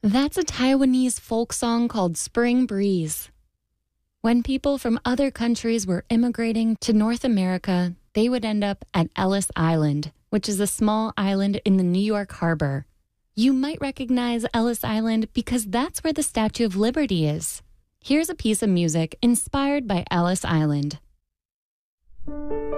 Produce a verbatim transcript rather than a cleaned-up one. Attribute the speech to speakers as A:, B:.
A: That's a Taiwanese folk song called Spring Breeze. When people from other countries were immigrating to North America, they would end up at Ellis Island, which is a small island in the New York harbor. You might recognize Ellis Island because that's where the Statue of Liberty is. Here's a piece of music inspired by Ellis Island.